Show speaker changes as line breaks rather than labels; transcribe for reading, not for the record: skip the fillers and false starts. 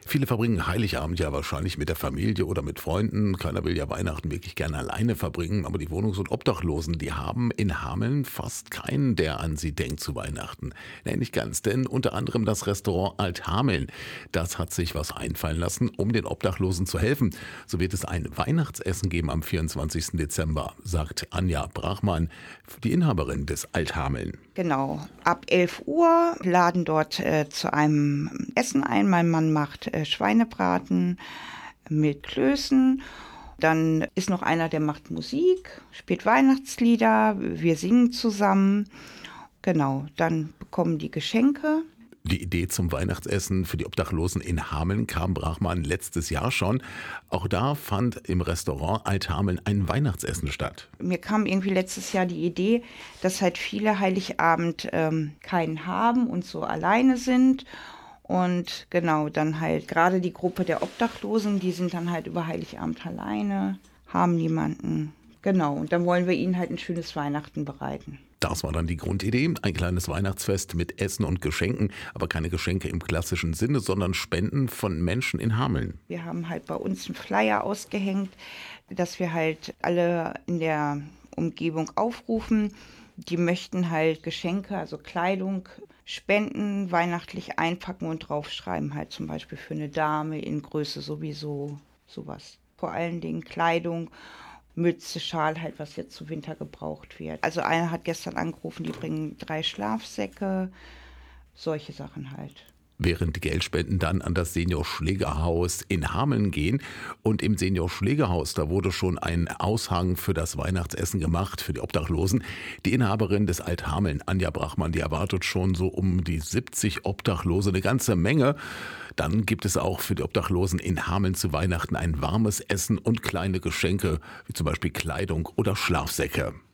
Viele verbringen Heiligabend ja wahrscheinlich mit der Familie oder mit Freunden. Keiner will ja Weihnachten wirklich gerne alleine verbringen, aber die Wohnungs- und Obdachlosen, die haben in Hameln fast keinen, der an sie denkt zu Weihnachten. Nee, nicht ganz, denn unter anderem das Restaurant Althameln, das hat sich was einfallen lassen, um den Obdachlosen zu helfen. So wird es ein Weihnachtsessen geben am 24. Dezember, sagt Anja Brachmann, die Inhaberin des Althameln.
Genau, ab 11 Uhr laden dort zu einem Essen ein. Mein Mann macht Schweinebraten mit Klößen. Dann ist noch einer, der macht Musik, spielt Weihnachtslieder, wir singen zusammen. Genau, dann bekommen die Geschenke.
Die Idee zum Weihnachtsessen für die Obdachlosen in Hameln kam Brachmann letztes Jahr schon. Auch da fand im Restaurant Althameln ein Weihnachtsessen statt.
Mir kam irgendwie letztes Jahr die Idee, dass halt viele Heiligabend keinen haben und so alleine sind. Und genau, dann halt gerade die Gruppe der Obdachlosen, die sind dann halt über Heiligabend alleine, haben niemanden. Genau, und dann wollen wir ihnen halt ein schönes Weihnachten bereiten.
Das war dann die Grundidee, ein kleines Weihnachtsfest mit Essen und Geschenken, aber keine Geschenke im klassischen Sinne, sondern Spenden von Menschen in Hameln.
Wir haben halt bei uns einen Flyer ausgehängt, dass wir halt alle in der Umgebung aufrufen. Die möchten halt Geschenke, also Kleidung, spenden, weihnachtlich einpacken und draufschreiben, halt zum Beispiel für eine Dame in Größe sowieso, sowas. Vor allen Dingen Kleidung, Mütze, Schal, halt was jetzt zu Winter gebraucht wird. Also einer hat gestern angerufen, die bringen 3 Schlafsäcke, solche Sachen halt.
Während die Geldspenden dann an das Senior-Schlägerhaus in Hameln gehen. Und im Senior-Schlägerhaus, da wurde schon ein Aushang für das Weihnachtsessen gemacht, für die Obdachlosen. Die Inhaberin des Althameln, Anja Brachmann, die erwartet schon so um die 70 Obdachlose, eine ganze Menge. Dann gibt es auch für die Obdachlosen in Hameln zu Weihnachten ein warmes Essen und kleine Geschenke, wie zum Beispiel Kleidung oder Schlafsäcke.